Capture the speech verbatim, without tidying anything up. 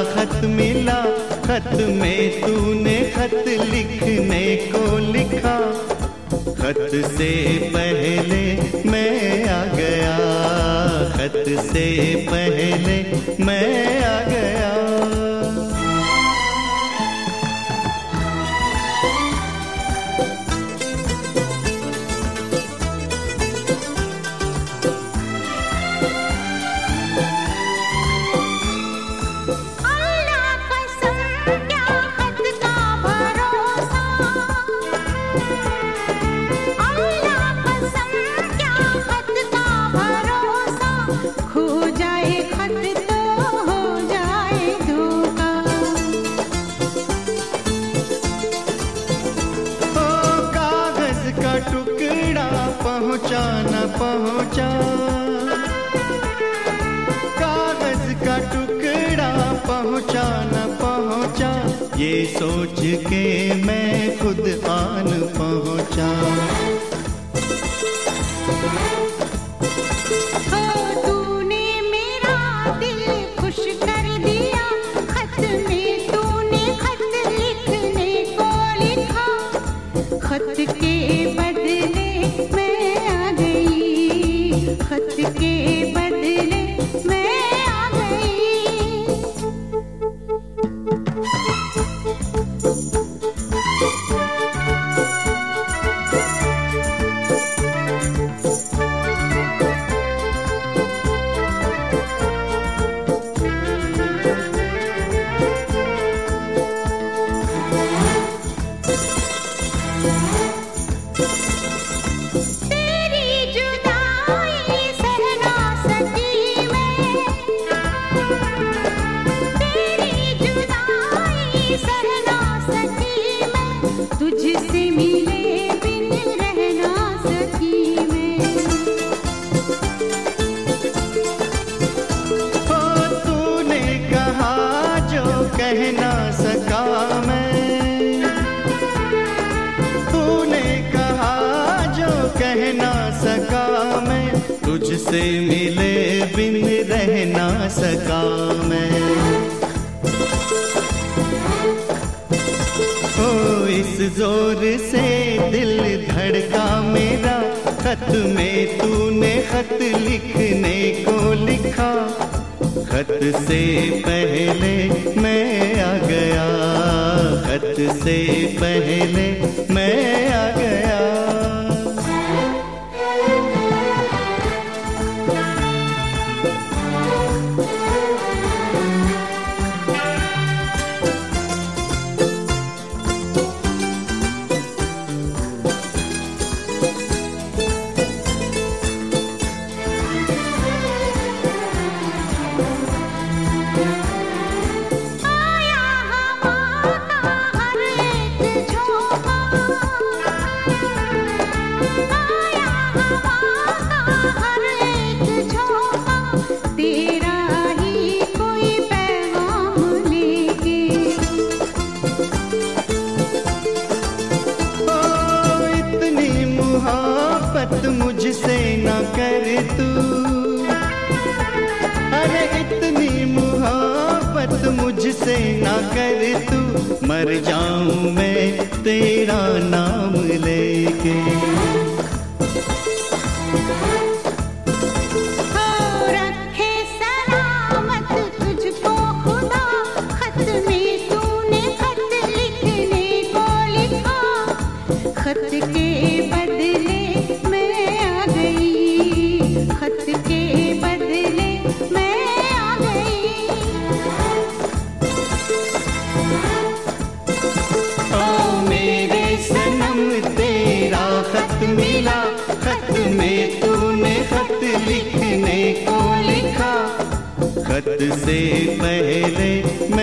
खत मिला, खत में तूने खत लिखने को लिखा। खत से पहले मैं आ गया, खत से पहले मैं आ गया। टुकड़ा पहुँचा न पहुँचा, कागज का टुकड़ा पहुँचा न पहुँचा, ये सोच के मैं खुद आन पहुँचा। तूने मेरा दिल खुश कर दिया, खत में तूने खत लिखने को लिखा। खत के बदले मैं आ गई, खत के बदले मैं आ गई। तुझसे मिले बिन रहना सकी मैं। ओ तूने कहा जो कह ना सका मैं, तूने कहा जो कह ना सका मैं, तुझसे मिले बिन रह ना सका मैं। इस जोर से दिल धड़का मेरा, खत में तूने खत लिखने को लिखा। खत से पहले मैं आ गया, खत से पहले मैं आ गया। मोहब्बत मुझसे न कर तू, अरे इतनी मोहब्बत मुझसे न कर तू, मर जाऊं मैं तेरा नाम लेके। खत के बदले मैं आ गई, खत के बदले मैं आ गई। ओ मेरे सनम तेरा खत मिला, खत में तूने खत लिखने को लिखा। खत से पहले